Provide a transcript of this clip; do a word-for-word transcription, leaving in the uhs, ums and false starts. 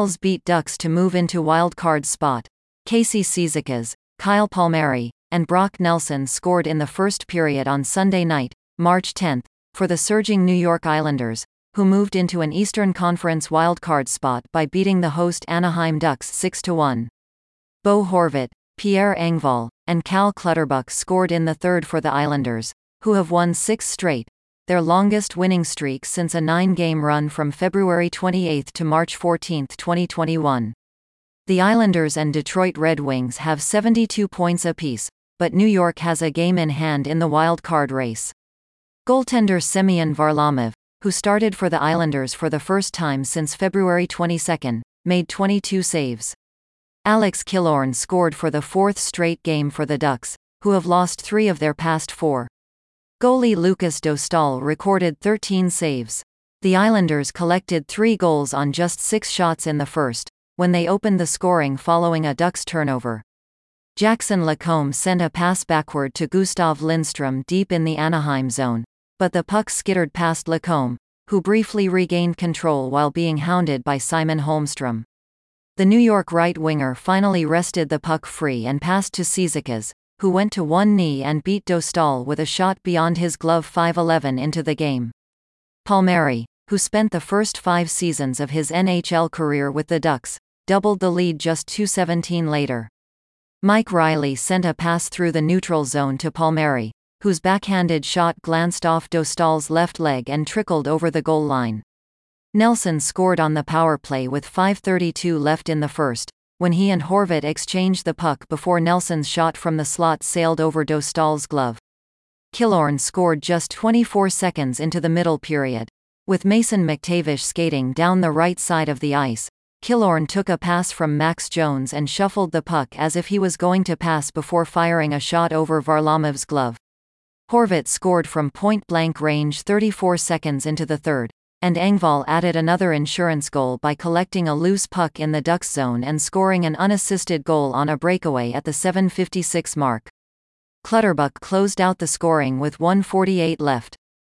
Isles beat Ducks to move into wildcard spot. Casey Cizikas, Kyle Palmieri, and Brock Nelson scored in the first period on Sunday night, March tenth, for the surging New York Islanders, who moved into an Eastern Conference wildcard spot by beating the host Anaheim Ducks six to one. Bo Horvat, Pierre Engvall, and Cal Clutterbuck scored in the third for the Islanders, who have won six straight, their longest winning streak since a nine-game run from February twenty-eighth to March fourteenth, twenty twenty-one. The Islanders and Detroit Red Wings have seventy-two points apiece, but New York has a game in hand in the wild card race. Goaltender Semyon Varlamov, who started for the Islanders for the first time since February twenty-second, made twenty-two saves. Alex Killorn scored for the fourth straight game for the Ducks, who have lost three of their past four. Goalie Lukas Dostal recorded thirteen saves. The Islanders collected three goals on just six shots in the first, when they opened the scoring following a Ducks turnover. Jackson Lacombe sent a pass backward to Gustav Lindstrom deep in the Anaheim zone, but the puck skittered past Lacombe, who briefly regained control while being hounded by Simon Holmstrom. The New York right winger finally wrested the puck free and passed to Cizikas, who went to one knee and beat Dostal with a shot beyond his glove five eleven into the game. Palmieri, who spent the first five seasons of his N H L career with the Ducks, doubled the lead just two seventeen later. Mike Riley sent a pass through the neutral zone to Palmieri, whose backhanded shot glanced off Dostal's left leg and trickled over the goal line. Nelson scored on the power play with five thirty-two left in the first, when he and Horvat exchanged the puck before Nelson's shot from the slot sailed over Dostal's glove. Killorn scored just twenty-four seconds into the middle period. With Mason McTavish skating down the right side of the ice, Killorn took a pass from Max Jones and shuffled the puck as if he was going to pass before firing a shot over Varlamov's glove. Horvat scored from point-blank range thirty-four seconds into the third, and Engvall added another insurance goal by collecting a loose puck in the Ducks zone and scoring an unassisted goal on a breakaway at the seven fifty-six mark. Clutterbuck closed out the scoring with one forty-eight left.